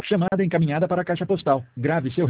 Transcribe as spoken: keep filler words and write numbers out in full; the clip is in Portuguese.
Chamada encaminhada para a caixa postal. Grave seu